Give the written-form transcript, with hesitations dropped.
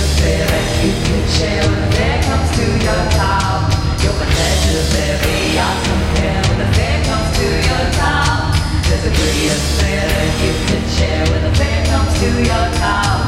greatest fear that you can share when the fear comes to your town. Your pleasure very awesome here when the fear comes to your town. There's the greatest fear that you can share when the fear comes to your town.